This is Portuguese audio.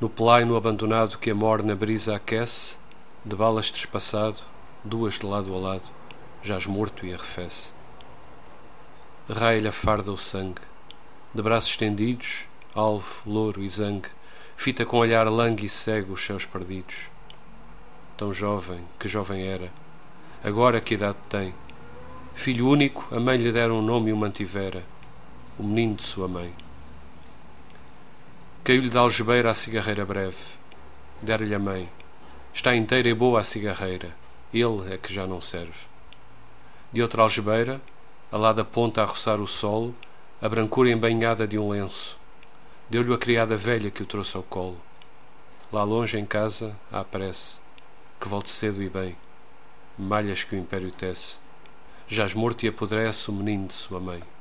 No pelaino abandonado que a morna brisa aquece, de balas trespassado, duas de lado a lado, jaz morto e arrefece. Raia-lhe a farda o sangue, de braços estendidos, alvo, louro e zangue, fita com olhar langue e cego os céus perdidos. Tão jovem, que jovem era, agora que idade tem? Filho único, a mãe lhe dera um nome e o mantivera, o menino de sua mãe. Caiu-lhe da algebeira a cigarreira breve, dera-lhe a mãe. Está inteira e boa a cigarreira, ele é que já não serve. De outra algebeira, lá da ponta a roçar o solo, a brancura embanhada de um lenço. Deu-lhe a criada velha que o trouxe ao colo. Lá longe em casa, à prece, que volte cedo e bem, malhas que o império tece. Jaz morto e apodrece o menino de sua mãe.